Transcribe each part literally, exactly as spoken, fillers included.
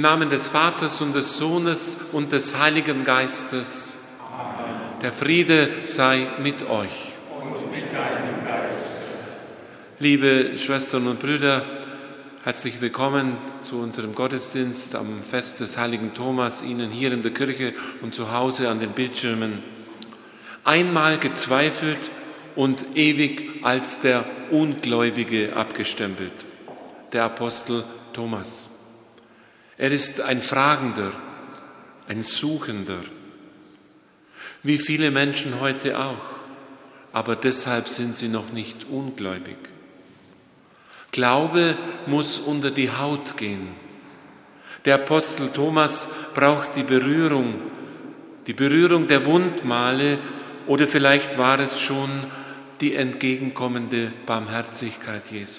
Namen des Vaters und des Sohnes und des Heiligen Geistes. Amen. Der Friede sei mit euch. Und mit deinem Geist. Liebe Schwestern und Brüder, herzlich willkommen zu unserem Gottesdienst am Fest des heiligen Thomas, Ihnen hier in der Kirche und zu Hause an den Bildschirmen. Einmal gezweifelt und ewig als der Ungläubige abgestempelt, der Apostel Thomas. Er ist ein Fragender, ein Suchender, wie viele Menschen heute auch, aber deshalb sind sie noch nicht ungläubig. Glaube muss unter die Haut gehen. Der Apostel Thomas braucht die Berührung, die Berührung der Wundmale, oder vielleicht war es schon die entgegenkommende Barmherzigkeit Jesu.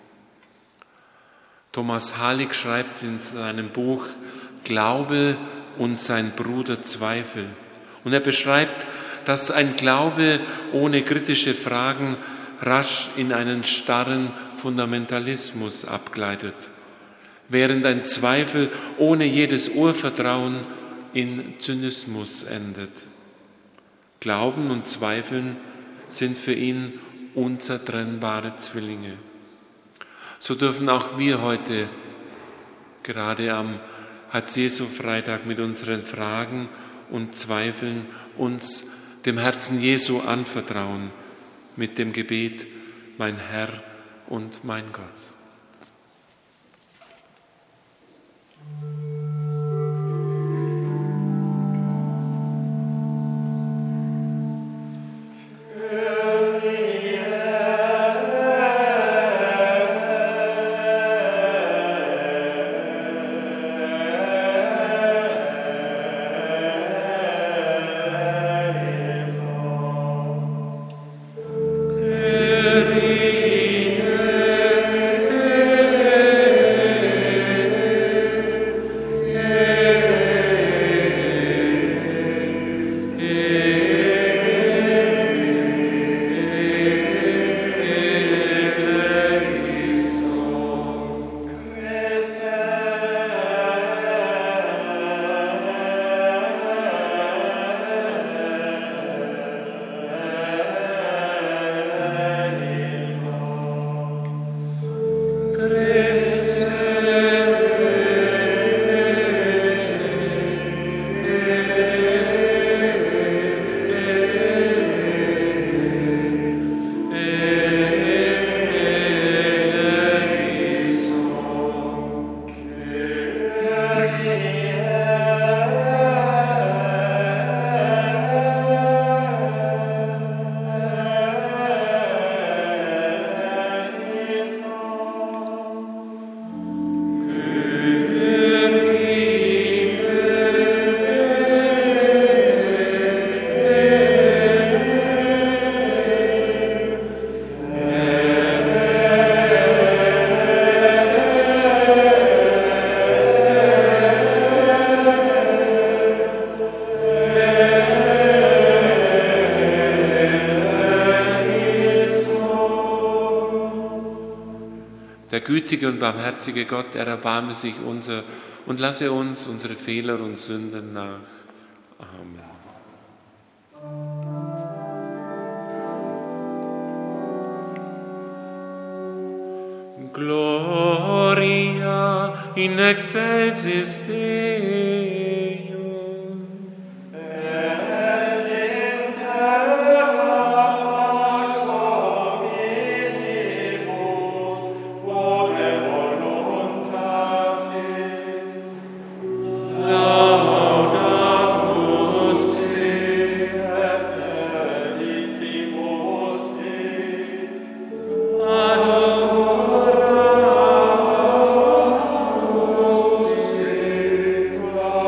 Thomas Halik schreibt in seinem Buch Glaube und sein Bruder Zweifel. Und er beschreibt, dass ein Glaube ohne kritische Fragen rasch in einen starren Fundamentalismus abgleitet, während ein Zweifel ohne jedes Urvertrauen in Zynismus endet. Glauben und Zweifeln sind für ihn unzertrennbare Zwillinge. So dürfen auch wir heute, gerade am Herz-Jesu-Freitag, mit unseren Fragen und Zweifeln uns dem Herzen Jesu anvertrauen, mit dem Gebet, mein Herr und mein Gott. Der gütige und barmherzige Gott, er erbarme sich unser und lasse uns unsere Fehler und Sünden nach. Amen. Gloria in excelsis Deo. Amen.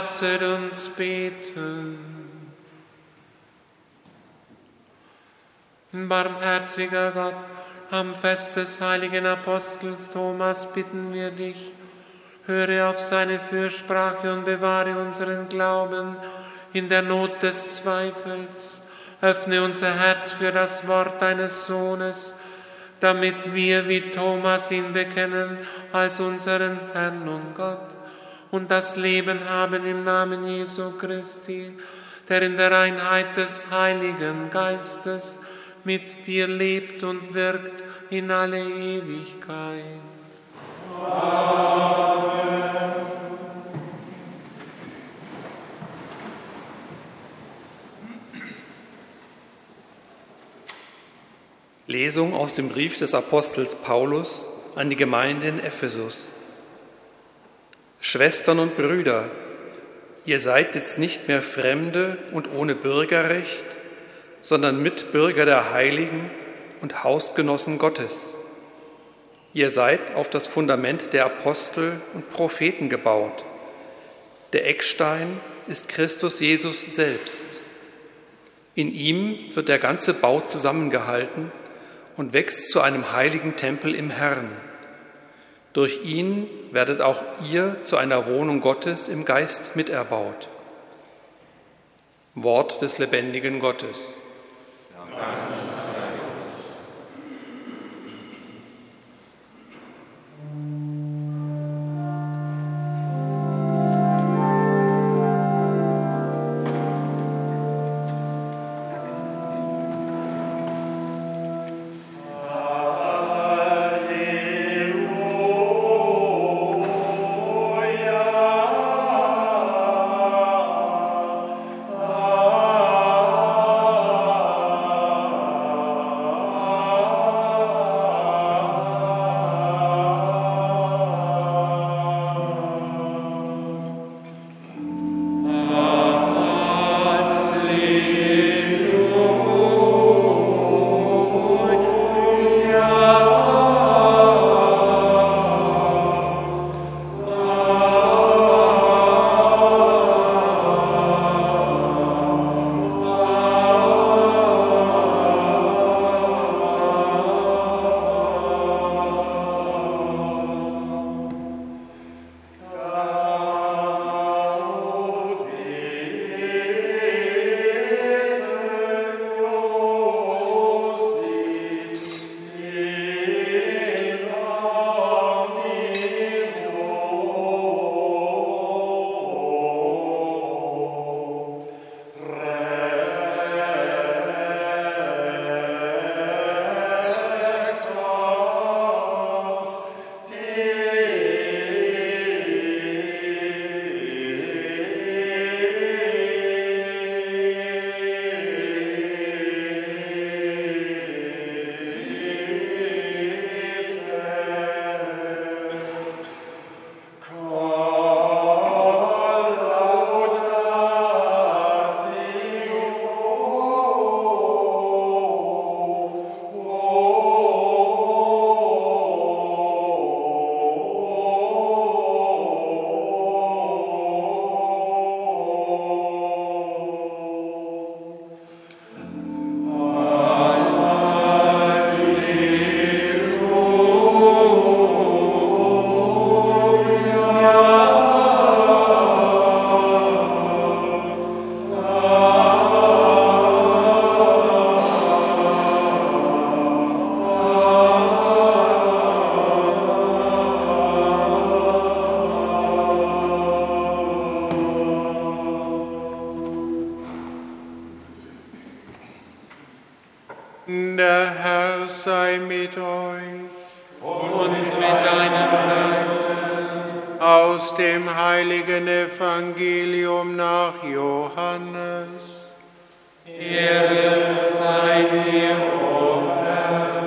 Lasset uns beten. Barmherziger Gott, am Fest des heiligen Apostels Thomas bitten wir dich, höre auf seine Fürsprache und bewahre unseren Glauben in der Not des Zweifels. Öffne unser Herz für das Wort deines Sohnes, damit wir wie Thomas ihn bekennen als unseren Herrn und Gott und das Leben haben im Namen Jesu Christi, der in der Einheit des Heiligen Geistes mit dir lebt und wirkt in alle Ewigkeit. Amen. Lesung aus dem Brief des Apostels Paulus an die Gemeinde in Ephesus. Schwestern und Brüder, ihr seid jetzt nicht mehr Fremde und ohne Bürgerrecht, sondern Mitbürger der Heiligen und Hausgenossen Gottes. Ihr seid auf das Fundament der Apostel und Propheten gebaut. Der Eckstein ist Christus Jesus selbst. In ihm wird der ganze Bau zusammengehalten und wächst zu einem heiligen Tempel im Herrn. Durch ihn werdet auch ihr zu einer Wohnung Gottes im Geist miterbaut. Wort des lebendigen Gottes. Dank sei Der Herr sei mit euch. Und mit deinem Geist. Aus dem heiligen Evangelium nach Johannes. Ehre sei dir, o Herr.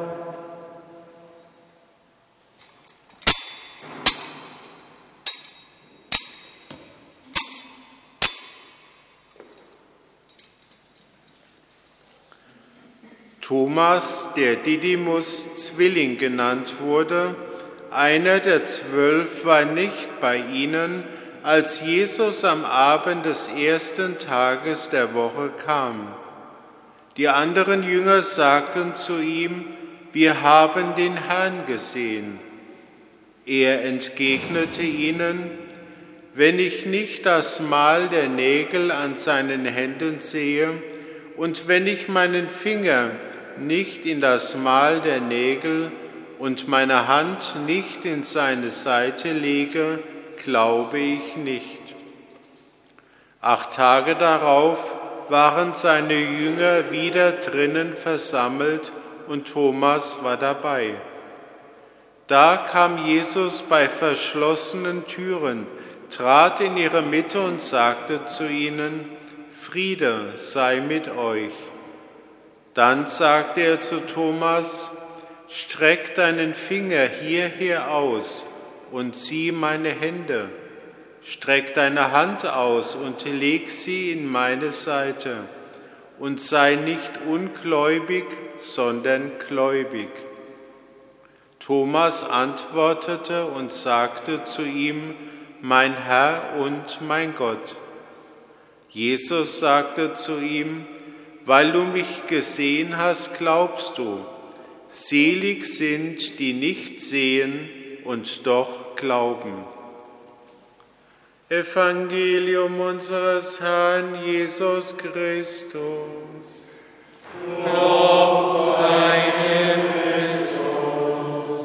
Thomas, der Didymus Zwilling genannt wurde, einer der zwölf, war nicht bei ihnen, als Jesus am Abend des ersten Tages der Woche kam. Die anderen Jünger sagten zu ihm: Wir haben den Herrn gesehen. Er entgegnete ihnen: Wenn ich nicht das Mal der Nägel an seinen Händen sehe und wenn ich meinen Finger nicht in das Mal der Nägel und meine Hand nicht in seine Seite lege, glaube ich nicht. Acht Tage darauf waren seine Jünger wieder drinnen versammelt und Thomas war dabei. Da kam Jesus bei verschlossenen Türen, trat in ihre Mitte und sagte zu ihnen: Friede sei mit euch. Dann sagte er zu Thomas: Streck deinen Finger hierher aus und sieh meine Hände. Streck deine Hand aus und leg sie in meine Seite. Und sei nicht ungläubig, sondern gläubig. Thomas antwortete und sagte zu ihm: Mein Herr und mein Gott. Jesus sagte zu ihm: Weil du mich gesehen hast, glaubst du. Selig sind, die nicht sehen und doch glauben. Evangelium unseres Herrn Jesus Christus. Lob sei dir, Christus.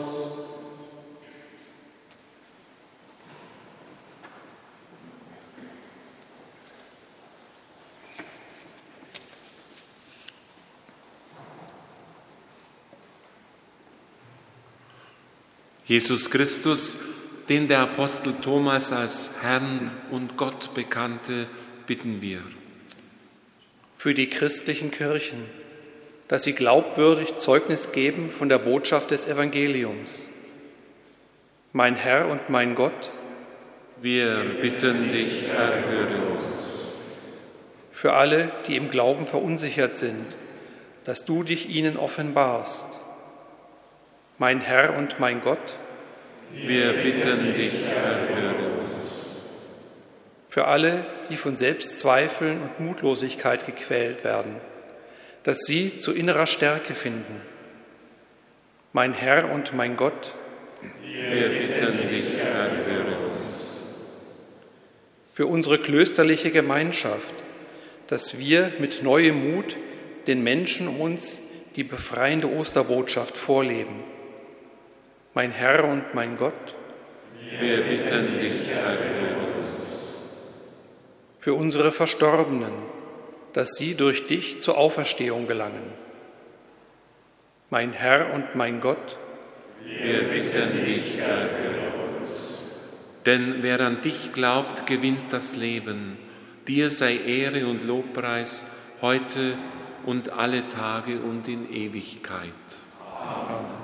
Jesus Christus, den der Apostel Thomas als Herrn und Gott bekannte, bitten wir. Für die christlichen Kirchen, dass sie glaubwürdig Zeugnis geben von der Botschaft des Evangeliums. Mein Herr und mein Gott, Wir bitten dich, erhöre uns. für alle, die im Glauben verunsichert sind, dass du dich ihnen offenbarst. Mein Herr und mein Gott, Wir bitten dich, erhöre uns. für alle, die von Selbstzweifeln und Mutlosigkeit gequält werden, dass sie zu innerer Stärke finden. Mein Herr und mein Gott, Wir bitten dich, erhöre uns. für unsere klösterliche Gemeinschaft, dass wir mit neuem Mut den Menschen um uns die befreiende Osterbotschaft vorleben. Mein Herr und mein Gott, Wir bitten dich, erhöre uns. für unsere Verstorbenen, dass sie durch dich zur Auferstehung gelangen. Mein Herr und mein Gott, Wir bitten dich, erhöre uns. Denn wer an dich glaubt, gewinnt das Leben. Dir sei Ehre und Lobpreis heute und alle Tage und in Ewigkeit. Amen.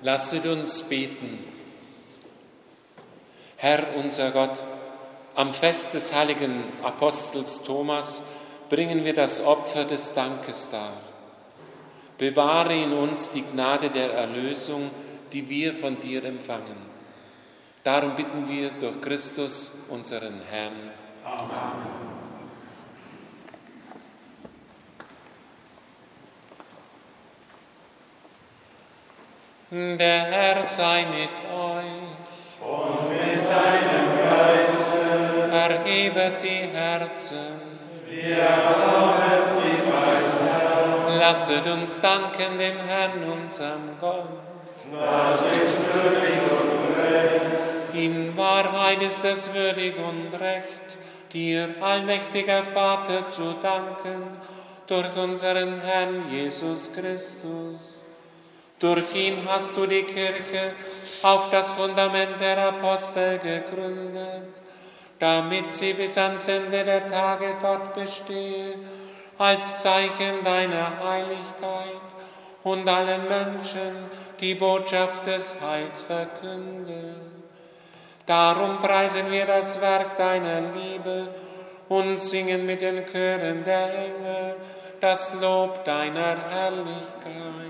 Lasset uns beten. Herr unser Gott, am Fest des heiligen Apostels Thomas bringen wir das Opfer des Dankes dar. Bewahre in uns die Gnade der Erlösung, die wir von dir empfangen. Darum bitten wir durch Christus, unseren Herrn. Amen. Der Herr sei mit euch. Und mit deinem Geiste. Erhebet die Herzen. Wir haben sie beim Herrn. Lasset uns danken dem Herrn, unserem Gott. Das ist würdig und recht. In Wahrheit ist es würdig und recht, dir, allmächtiger Vater, zu danken, durch unseren Herrn Jesus Christus. Durch ihn hast du die Kirche auf das Fundament der Apostel gegründet, damit sie bis ans Ende der Tage fortbestehe, als Zeichen deiner Heiligkeit und allen Menschen die Botschaft des Heils verkünde. Darum preisen wir das Werk deiner Liebe und singen mit den Chören der Engel das Lob deiner Herrlichkeit.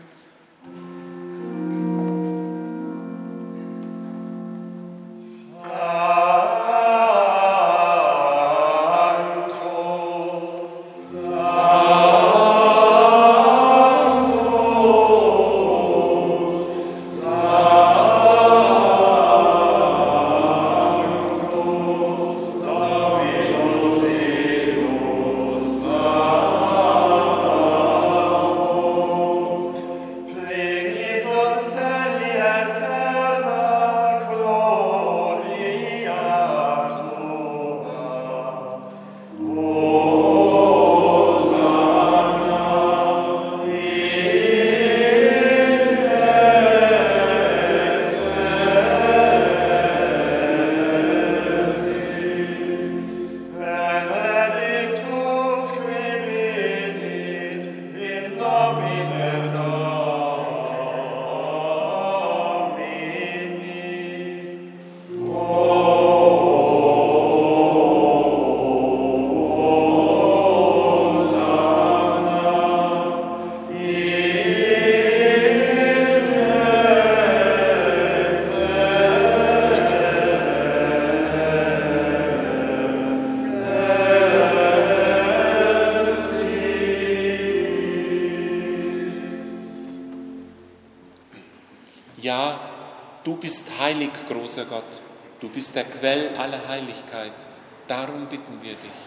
Ja, du bist heilig, großer Gott, du bist der Quell aller Heiligkeit, darum bitten wir dich.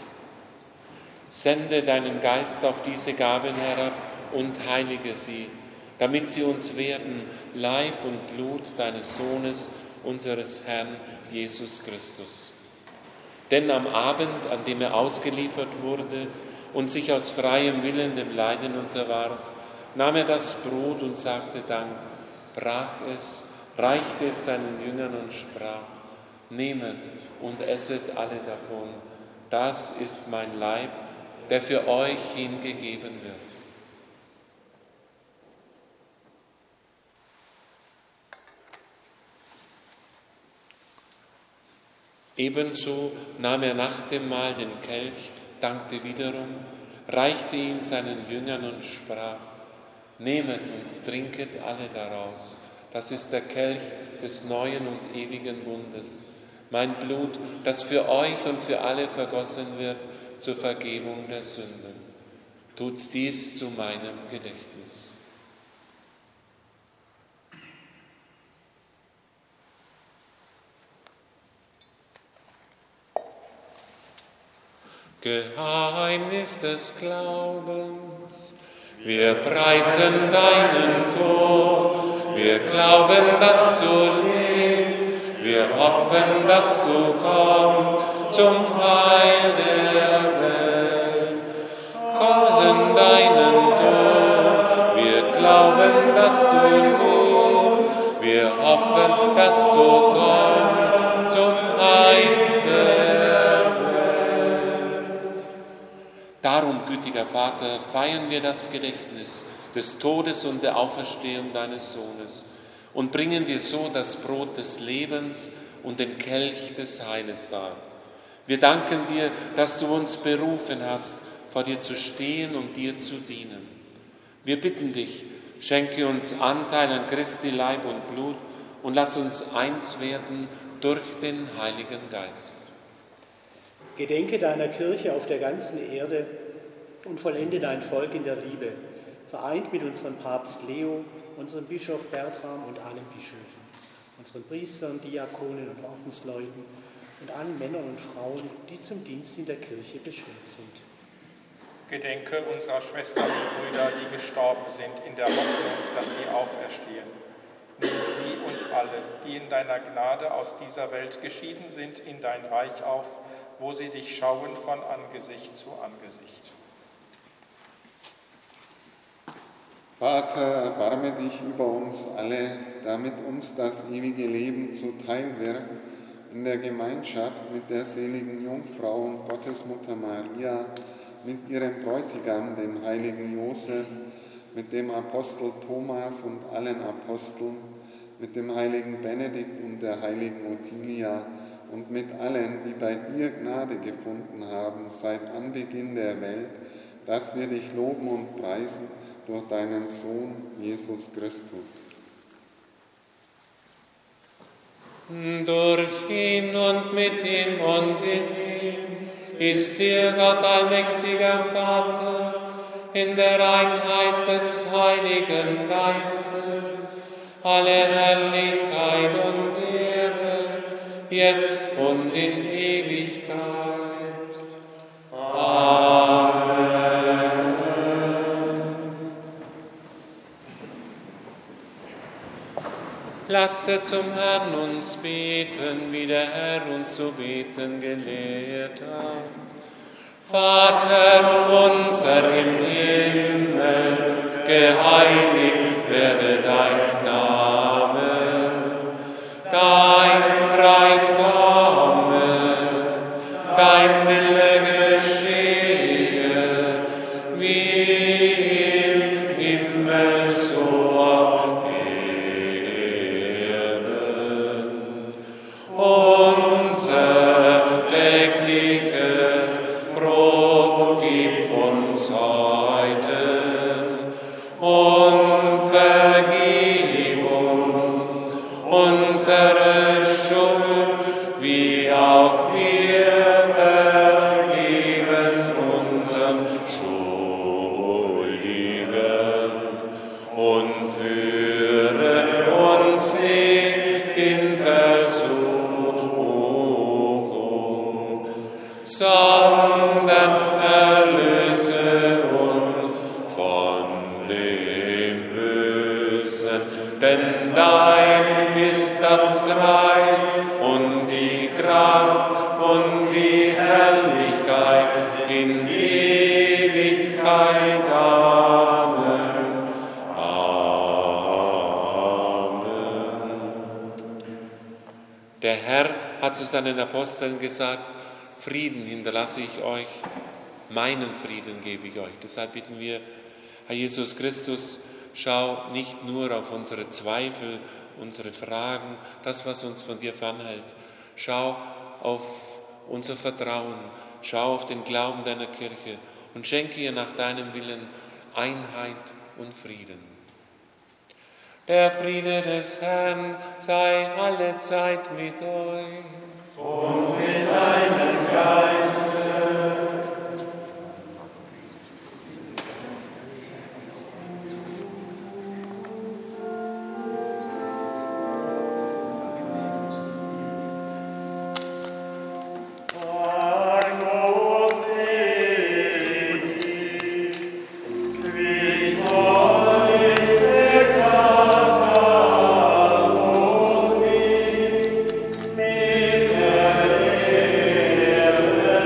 Sende deinen Geist auf diese Gaben herab und heilige sie, damit sie uns werden, Leib und Blut deines Sohnes, unseres Herrn Jesus Christus. Denn am Abend, an dem er ausgeliefert wurde und sich aus freiem Willen dem Leiden unterwarf, nahm er das Brot und sagte Dank, brach es, reichte es seinen Jüngern und sprach, nehmet und esset alle davon, das ist mein Leib, der für euch hingegeben wird. Ebenso nahm er nach dem Mahl den Kelch, dankte wiederum, reichte ihn seinen Jüngern und sprach, nehmet und trinket alle daraus. Das ist der Kelch des neuen und ewigen Bundes. Mein Blut, das für euch und für alle vergossen wird zur Vergebung der Sünden. Tut dies zu meinem Gedächtnis. Geheimnis des Glaubens. Wir preisen deinen Tod, wir glauben, dass du lebst, wir hoffen, dass du kommst zum Heil der Welt. Kommen deinen Tod, wir glauben, dass du lebst, wir hoffen, dass du kommst zum Heil der Welt. Darum, gütiger Vater, feiern wir das Gedächtnis des Todes und der Auferstehung deines Sohnes und bringen dir so das Brot des Lebens und den Kelch des Heiles dar. Wir danken dir, dass du uns berufen hast, vor dir zu stehen und dir zu dienen. Wir bitten dich, schenke uns Anteil an Christi Leib und Blut und lass uns eins werden durch den Heiligen Geist. Gedenke deiner Kirche auf der ganzen Erde und vollende dein Volk in der Liebe, vereint mit unserem Papst Leo, unserem Bischof Bertram und allen Bischöfen, unseren Priestern, Diakonen und Ordensleuten und allen Männern und Frauen, die zum Dienst in der Kirche bestellt sind. Gedenke unserer Schwestern und Brüder, die gestorben sind, in der Hoffnung, dass sie auferstehen. Nimm sie und alle, die in deiner Gnade aus dieser Welt geschieden sind, in dein Reich auf, wo sie dich schauen von Angesicht zu Angesicht. Vater, erbarme dich über uns alle, damit uns das ewige Leben zuteil wird, in der Gemeinschaft mit der seligen Jungfrau und Gottesmutter Maria, mit ihrem Bräutigam, dem heiligen Josef, mit dem Apostel Thomas und allen Aposteln, mit dem heiligen Benedikt und der heiligen Ottilia und mit allen, die bei dir Gnade gefunden haben seit Anbeginn der Welt, dass wir dich loben und preisen durch deinen Sohn, Jesus Christus. Durch ihn und mit ihm und in ihm ist dir Gott allmächtiger Vater, in der Einheit des Heiligen Geistes, alle Herrlichkeit und Ehre, jetzt und in Ewigkeit. Amen. Lasset zum Herrn uns beten, wie der Herr uns zu beten gelehrt hat. Vater unser im Himmel, geheiligt werde dein Name. Dein Reich komme, dein Wille geschehe, wie im Himmel so auf Erden. Unser tägliches Brot gib uns heute und vergib uns unsere Schuld, wie auch wir vergeben unseren Schuldigen. Und führe uns nicht in Versuchung, sondern erlöse uns von dem Bösen. Denn dein ist das Reich und die Kraft und die Herrlichkeit in Ewigkeit. Amen. Amen. Der Herr hat zu seinen Aposteln gesagt: Frieden hinterlasse ich euch, meinen Frieden gebe ich euch. Deshalb bitten wir, Herr Jesus Christus, schau nicht nur auf unsere Zweifel, unsere Fragen, das, was uns von dir fernhält. Schau auf unser Vertrauen, schau auf den Glauben deiner Kirche und schenke ihr nach deinem Willen Einheit und Frieden. Der Friede des Herrn sei allezeit mit euch. Und mit deinem Geiste. Miserere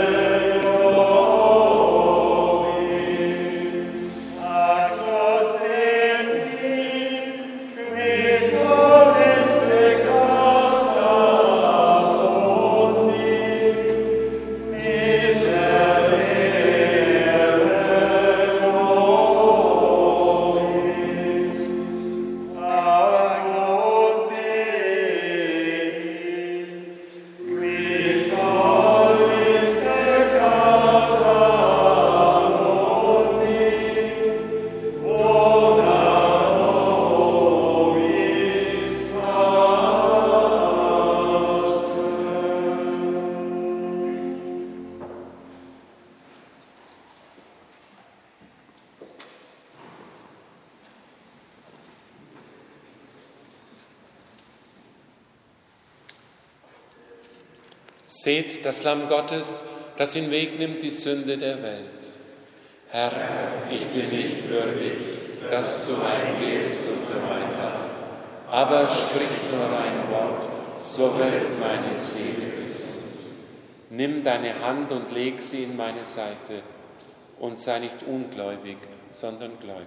Seht das Lamm Gottes, das hinwegnimmt die Sünde der Welt. Herr, ich bin nicht würdig, dass du eingehst unter mein Dach, aber sprich nur ein Wort, so wird meine Seele gesund. Nimm deine Hand und leg sie in meine Seite und sei nicht ungläubig, sondern gläubig.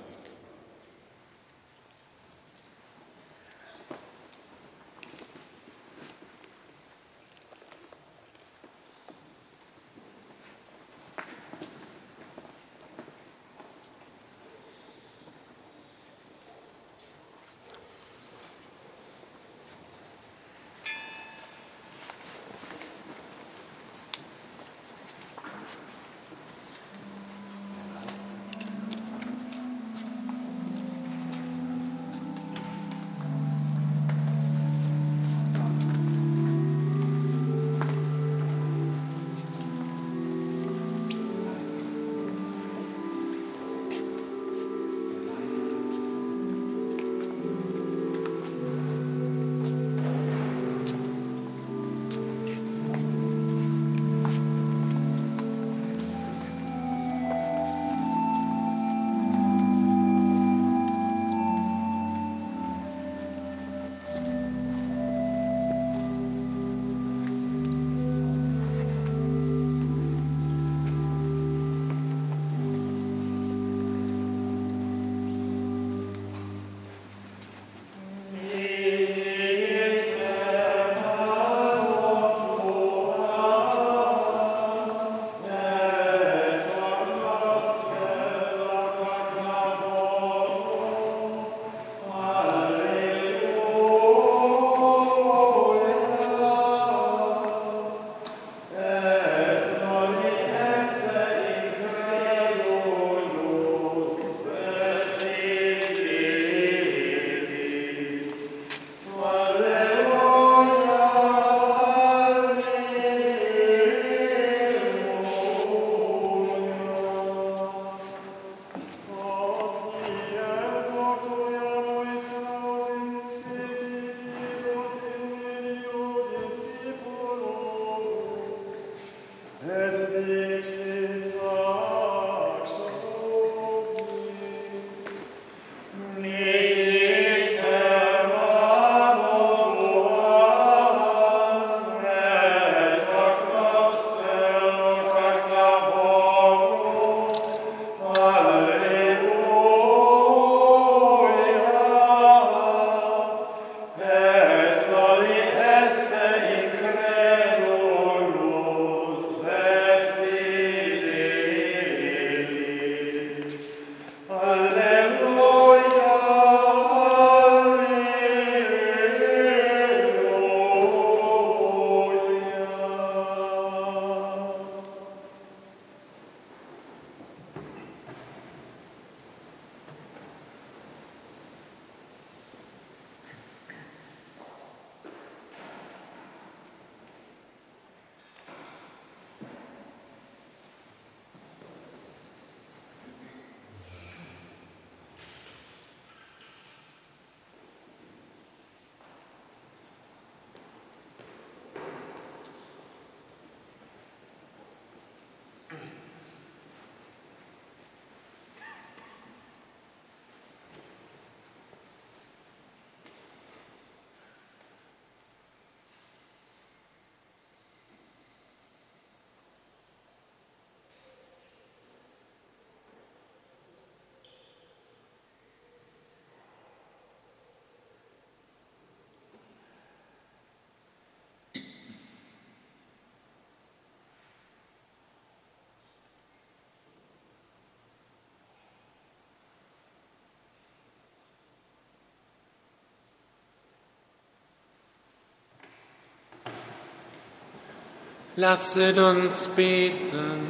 Lasset uns beten.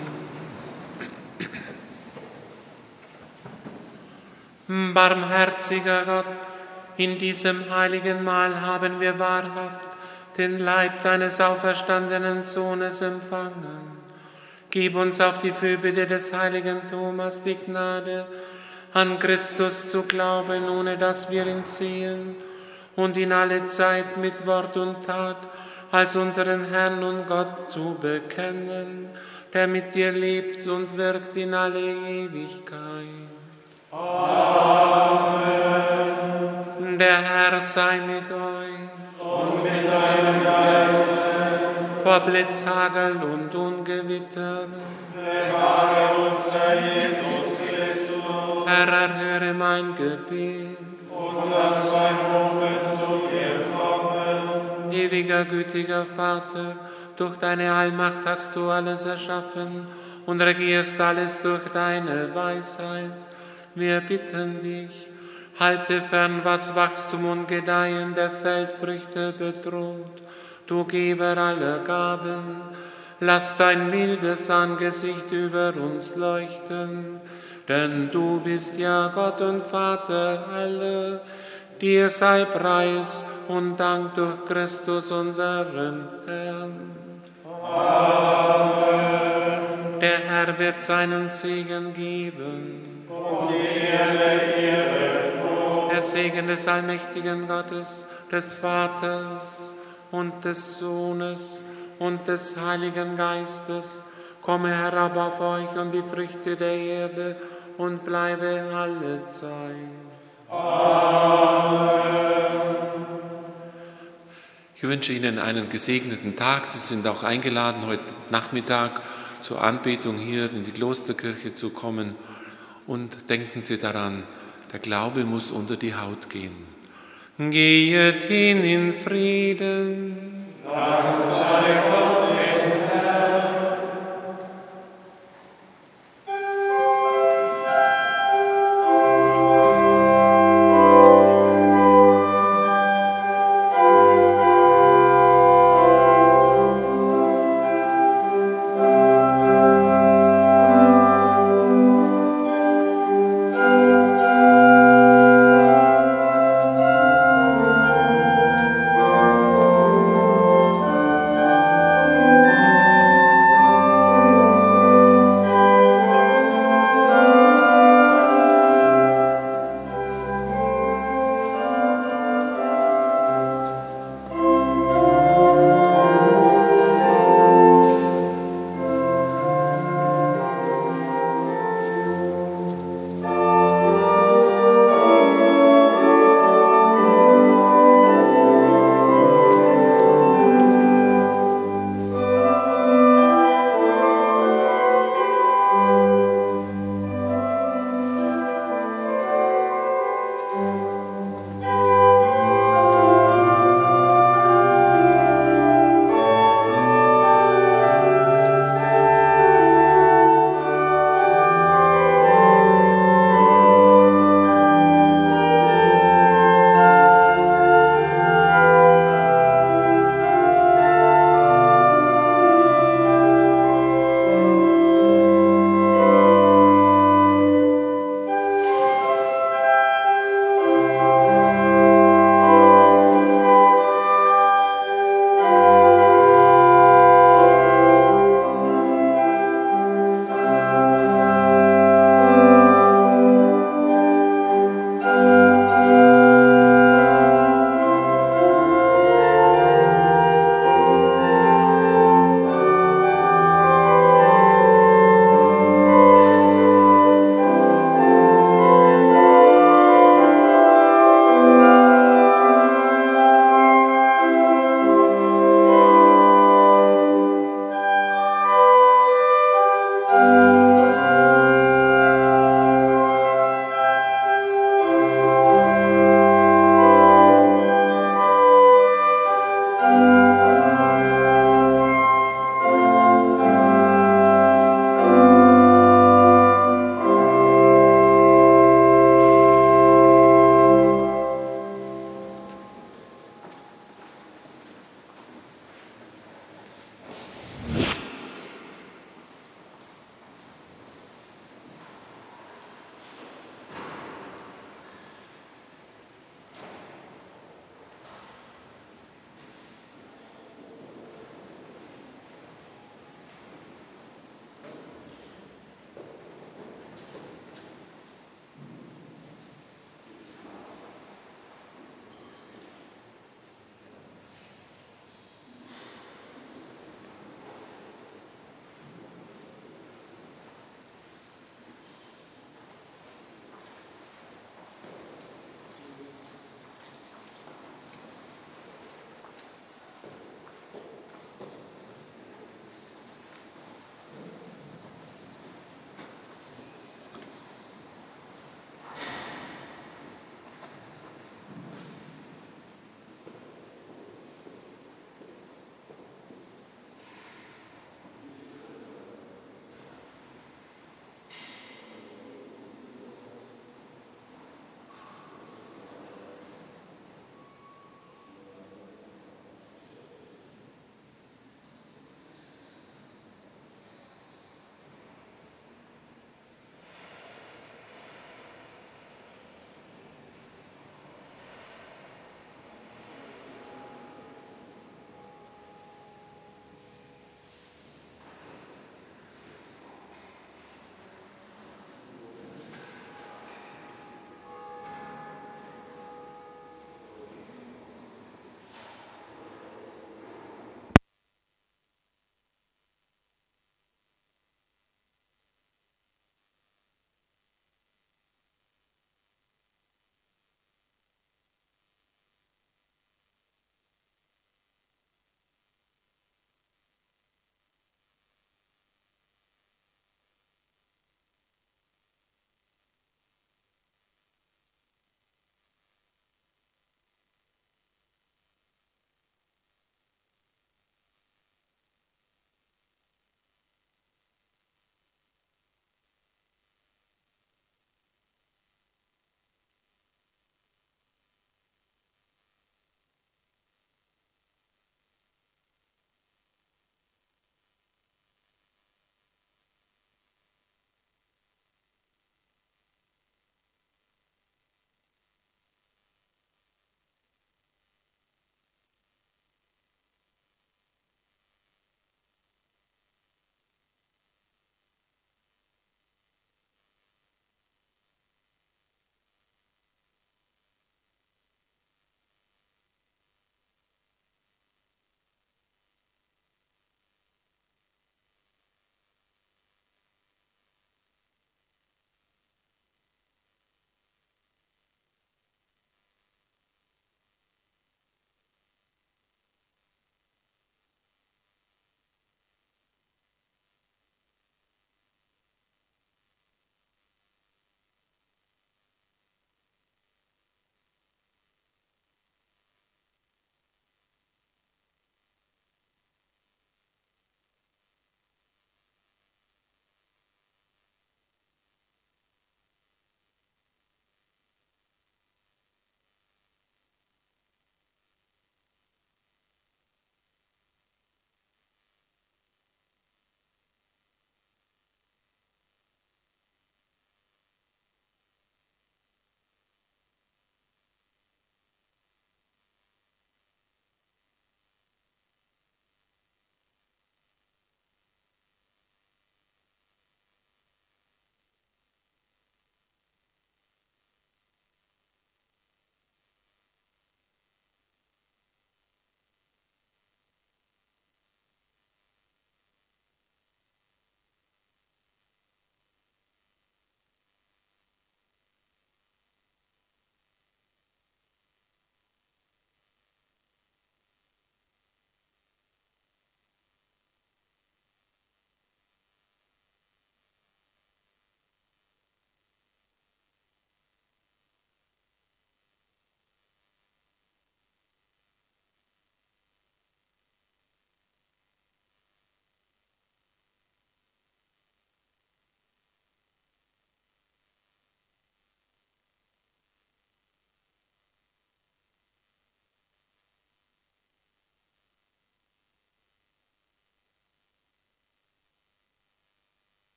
Barmherziger Gott, in diesem heiligen Mahl haben wir wahrhaft den Leib deines auferstandenen Sohnes empfangen. Gib uns auf die Fürbitte des heiligen Thomas die Gnade, an Christus zu glauben, ohne dass wir ihn sehen, und in alle Zeit mit Wort und Tat als unseren Herrn und Gott zu bekennen, der mit dir lebt und wirkt in alle Ewigkeit. Amen. Der Herr sei mit euch. Und mit deinem Geiste. Vor Blitz, Hagel und Ungewitter. Bewahre uns, Herr Jesus Christus. Herr, erhöre mein Gebet. Und lass mein Rufe zu dir kommen. Ewiger, gütiger Vater, durch deine Allmacht hast du alles erschaffen und regierst alles durch deine Weisheit. Wir bitten dich, halte fern, was Wachstum und Gedeihen der Feldfrüchte bedroht. Du Geber aller Gaben, lass dein mildes Angesicht über uns leuchten, denn du bist ja Gott und Vater aller. Dir sei Preis und Dank durch Christus, unseren Herrn. Amen. Der Herr wird seinen Segen geben. Und die Erde ihre Frucht. Der Segen des allmächtigen Gottes, des Vaters und des Sohnes und des Heiligen Geistes komme herab auf euch und die Früchte der Erde und bleibe alle Zeit. Amen. Ich wünsche Ihnen einen gesegneten Tag. Sie sind auch eingeladen, heute Nachmittag zur Anbetung hier in die Klosterkirche zu kommen. Und denken Sie daran, der Glaube muss unter die Haut gehen. Geht hin in Frieden. Dank sei